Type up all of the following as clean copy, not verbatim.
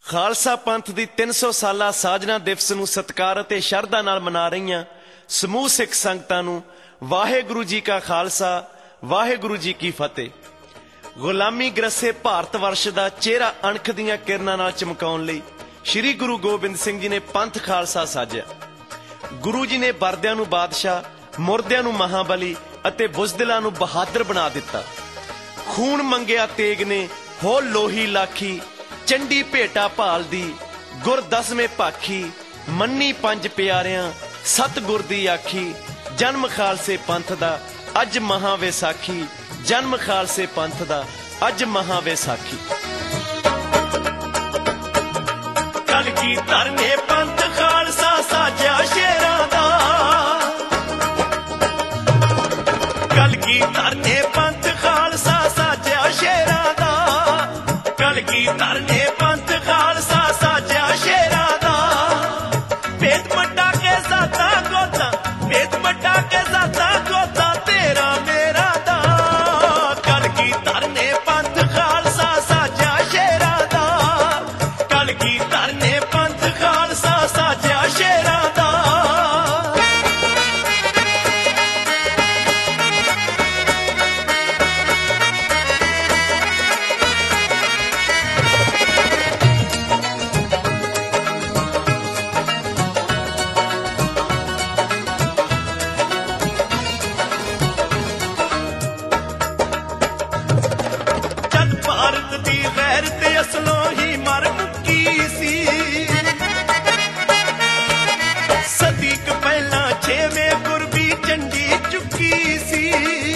ਖਾਲਸਾ ਪੰਥ ਦੀ 300 ਸਾਲਾ ਸਾਜਨਾ ਦਿਵਸ ਨੂੰ ਸਤਿਕਾਰ ਅਤੇ ਸ਼ਰਧਾ ਨਾਲ ਮਨਾ ਰਹੀਆਂ ਸਮੂਹ ਸਿੱਖ ਸੰਗਤਾਂ ਨੂੰ ਵਾਹਿਗੁਰੂ ਜੀ ਕਾ ਖਾਲਸਾ ਵਾਹਿਗੁਰੂ ਜੀ ਕੀ ਫਤਿਹ। ਗੁਲਾਮੀ ਗ੍ਰਸੇ ਭਾਰਤ ਵਰਸ਼ ਦਾ ਚਿਹਰਾ ਅਣਖ ਦੀਆਂ ਕਿਰਨਾਂ ਨਾਲ ਚਮਕਾਉਣ ਲਈ ਸ਼੍ਰੀ ਗੁਰੂ ਗੋਬਿੰਦ ਸਿੰਘ ਜੀ ਨੇ ਪੰਥ ਖਾਲਸਾ ਸਾਜਿਆ। ਗੁਰੂ ਜੀ ਨੇ ਵਰਦਿਆਂ ਨੂੰ ਬਾਦਸ਼ਾਹ, ਮੁਰਦਿਆਂ ਨੂੰ ਮਹਾਬਲੀ ਅਤੇ ਬੁਜ਼ਦਿਲਾਂ ਨੂੰ ਬਹਾਦਰ ਬਣਾ ਦਿੱਤਾ। ਖੂਨ ਮੰਗਿਆ ਤੇਗ ਨੇ ਹੋ ਲੋਹੀ ਲਾਖੀ, ਚੰਡੀ ਭੇਟਾ ਭਾਲਦੀ ਗੁਰ ਦਸਵੇਂ ਪਾਖੀ, ਮੰਨੀ ਪੰਜ ਪਿਆਰਿਆਂ ਸਤਿਗੁਰ ਦੀ ਆਖੀ, ਜਨਮ ਖਾਲਸੇ ਪੰਥ ਦਾ ਅੱਜ ਮਹਾ ਵਿਸਾਖੀ, ਜਨਮ ਖਾਲਸੇ ਪੰਥ ਦਾ ਅੱਜ ਮਹਾ ਵਿਸਾਖੀ। ਕਲਗੀਧਰ ਨੇ ਪੰਥ ਖਾਲਸਾ ਸਾਜਿਆ ਸ਼ੇਰਾਂ ਦਾ, ਕਲਗੀਧਰ ਨੇ ਪੰਥ ਖਾਲਸਾ ਸਾਜਿਆ ਸ਼ੇਰਾਂ ਦਾ, ਕਲਗੀਧਰ ਨੇ ਪੰਥ ਖਾਲਸਾ ਸਾਜਿਆ ਸ਼ੇਰਾਂ ਦਾ। ਭੇਦ ਮਟਾ ਕੇ ਜ਼ਾਤਾਂ ਗੋਤਾਂ, ਭੇਦ ਮਟਾ ਕੇ ਜ਼ਾਤਾਂ ਗੋਤਾਂ ਤੇਰਾ ਮੇਰਾ ਦਾ, ਕਲਗੀਧਰ ਨੇ ਪੰਥ ਖਾਲਸਾ ਸਾਜਿਆ ਸ਼ੇਰਾਂ ਦਾ, ਕਲਗੀਧਰ ਨੇ ਪੰਥ ਖਾਲਸਾ ਸਾਜਿਆ ਸ਼ੇਰਾਂ ਦਾ। ਭਾਰਤ ਦੀ ਗੈਰਤ ਅਸਲੋਂ ਹੀ ਮਰ ਮੁੱਕੀ ਸੀ, ਸਦੀ ਕੁ ਪਹਿਲਾਂ ਛੇਵੇਂ ਗੁਰਬੀ ਝੰਡੀ ਚੁੱਕੀ ਸੀ।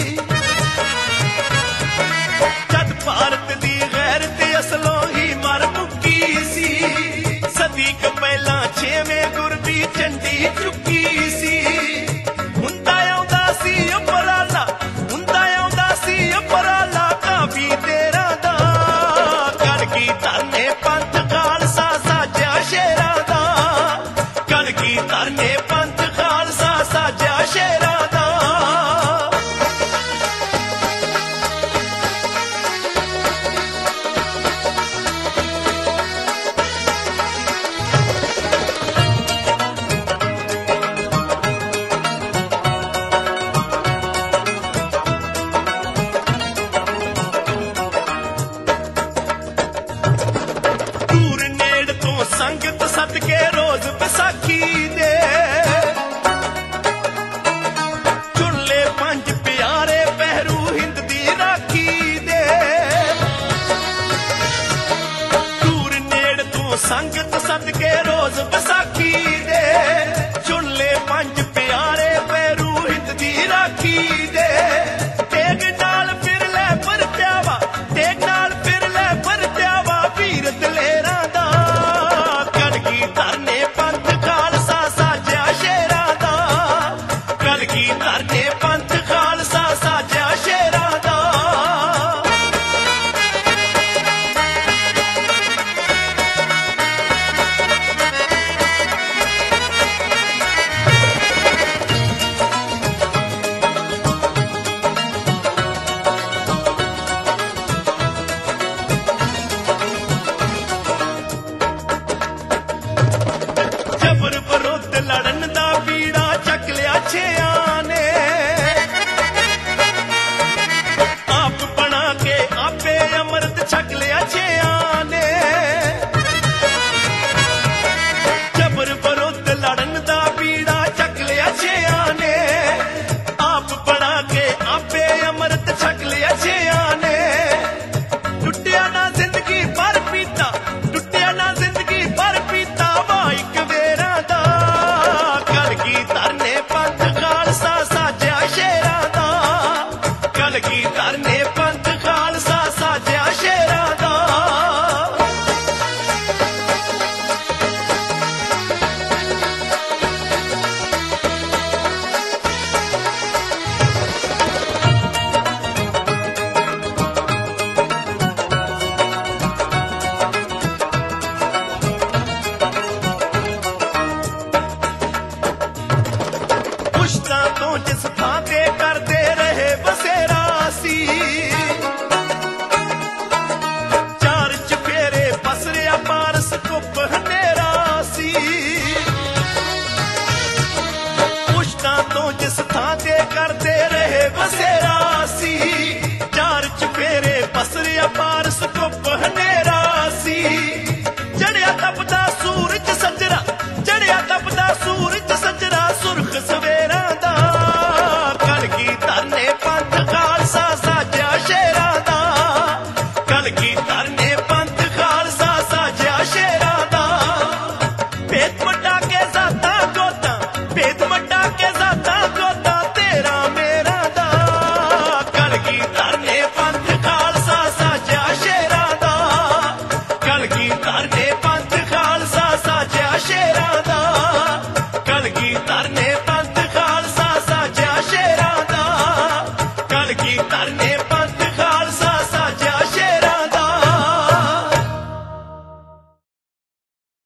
ਜਦ ਭਾਰਤ ਦੀ ਗੈਰਤ ਅਸਲੋਂ ਹੀ ਮਰ ਮੁੱਕੀ ਸੀ, ਸਦੀ ਕੁ ਪਹਿਲਾਂ ਛੇਵੇਂ ਗੁਰਬੀ ਝੰਡੀ ਚੁੱਕੀ ਸੀ। ਹੁੰਦਾ ਆਉਂਦਾ ਸੀ ਉਪਰਾਲਾ, ਹੁੰਦਾ ਆਉਂਦਾ ਸੀ ਉਪਰਾਲਾ ਕਾਫੀ ਤੇਰਾ ਦਾ, ਕਲਗੀਧਰ ਨੇ ਪੰਥ ਖਾਲਸਾ ਸਾਜਿਆ ਸ਼ੇਰਾਂ ਦਾ, ਕਲਗੀਧਰ ਨੇ ਪੰਥ ਖਾਲਸਾ ਸਾਜਿਆ ਸ਼ੇਰਾਂ ਦਾ। ਸੰਗਤ ਸਦਕੇ ਰੋਜ਼ ਵਿਸਾਖੀ ਦੇ, ਚੁਣ ਲੈ ਪੰਜ ਪਿਆਰੇ ਪਹਿਰੂ ਹਿੰਦ ਦੀ ਰਾਖੀ ਦੇ। ਦੂਰ ਨੇੜ ਤੋਂ ਸੰਗਤ ਸਦਕੇ ਰੋਜ਼